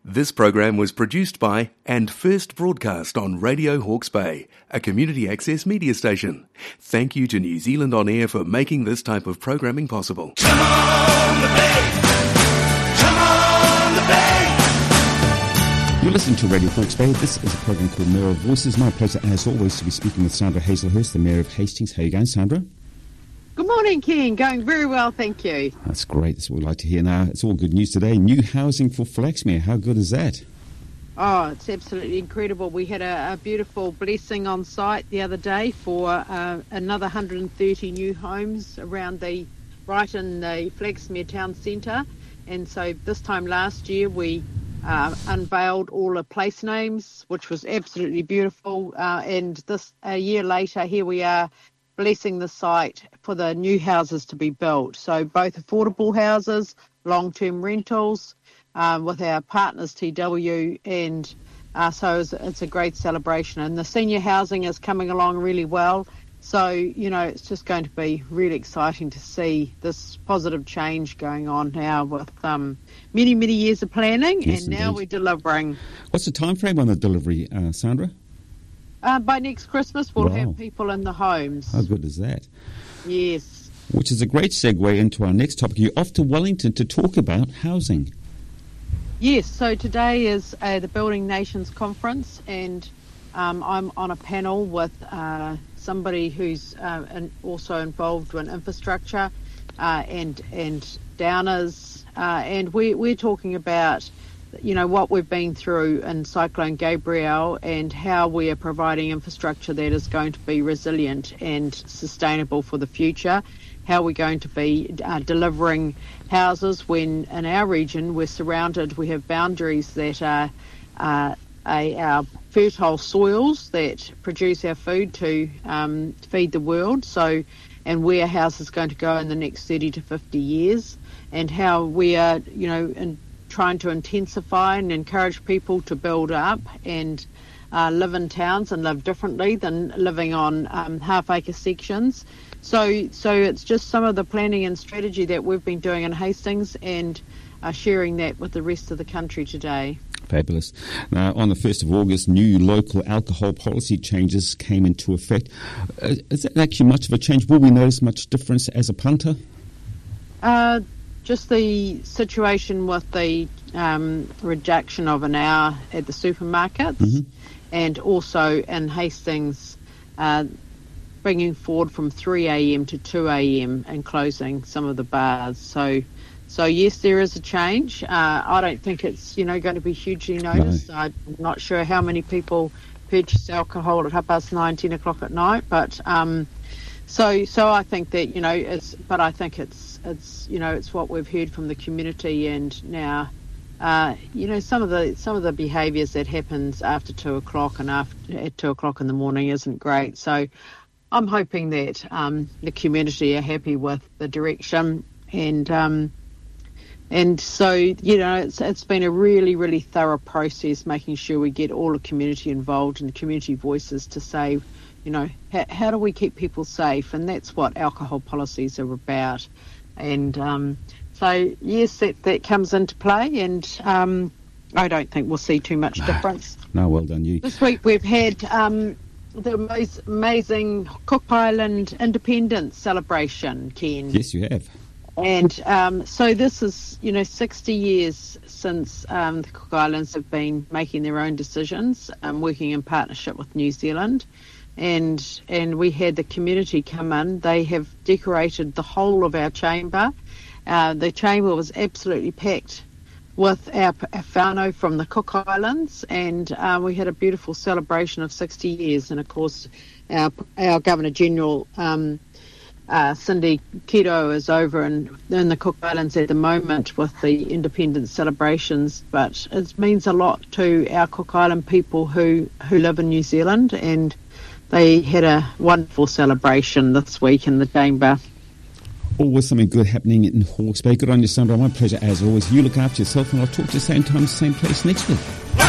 This program was produced by and first broadcast on Radio Hawke's Bay, a community access media station. Thank you to New Zealand On Air for making this type of programming possible. Come on the Bay! Come on the Bay! You're listening to Radio Hawke's Bay. This is a program called Mayoral Voices. My pleasure, as always, to be speaking with Sandra Hazelhurst, the Mayor of Hastings. How are you going, Sandra? Good morning, Ken. Going very well, thank you. That's great. That's what we like to hear now. It's all good news today. New housing for Flaxmere. How good is that? Oh, it's absolutely incredible. We had a beautiful blessing on site the other day for another 130 new homes right in the Flaxmere town centre. And so this time last year we unveiled all the place names, which was absolutely beautiful. And a year later, here we are, blessing the site for the new houses to be built. So both affordable houses, long-term rentals, with our partners TW, and so it's a great celebration. And the senior housing is coming along really well. So, it's just going to be really exciting to see this positive change going on now with many, many years of planning, yes, and now we're delivering. What's the time frame on the delivery, Sandra? By next Christmas, we'll have people in the homes. How good is that? Yes. Which is a great segue into our next topic. You're off to Wellington to talk about housing. Yes, so today is the Building Nations Conference, and I'm on a panel with somebody who's also involved in infrastructure and downers, and we're talking about what we've been through in Cyclone Gabrielle and how we are providing infrastructure that is going to be resilient and sustainable for the future. How we're going to be delivering houses when in our region we have boundaries that are our fertile soils that produce our food to feed the world. So, and where a house is going to go in the next 30 to 50 years, and how we are, trying to intensify and encourage people to build up and live in towns and live differently than living on half-acre sections. So it's just some of the planning and strategy that we've been doing in Hastings and sharing that with the rest of the country today. Fabulous. Now, on the 1st of August, new local alcohol policy changes came into effect. Is that actually much of a change? Will we notice much difference as a punter? Just the situation with the reduction of an hour at the supermarkets, mm-hmm. and also in Hastings bringing forward from 3 a.m. to 2 a.m. and closing some of the bars. So yes, there is a change. I don't think it's going to be hugely noticed. No. I'm not sure how many people purchase alcohol at 9:30, 10 o'clock at night, but so I think that I think it's what we've heard from the community, and now some of the behaviours that happens after 2 o'clock and at 2 o'clock in the morning isn't great. So I'm hoping that the community are happy with the direction, and so it's been a really, really thorough process, making sure we get all the community involved and community voices to say, how do we keep people safe? And that's what alcohol policies are about. And so, yes, that comes into play, and I don't think we'll see too much difference. No, well done, you. This week we've had the most amazing Cook Island Independence celebration, Ken. Yes, you have. And so this is, 60 years since the Cook Islands have been making their own decisions, working in partnership with New Zealand. And we had the community come in. They have decorated the whole of our chamber. The chamber was absolutely packed with our whānau from the Cook Islands, and we had a beautiful celebration of 60 years. And of course, our Governor General, Cindy Kido, is over in the Cook Islands at the moment with the independence celebrations, but it means a lot to our Cook Island people who live in New Zealand, and they had a wonderful celebration this week in the chamber. Always something good happening in Hawke's Bay. Good on you, Sandra. My pleasure as always. You look after yourself, and I'll talk to you same time, same place next week.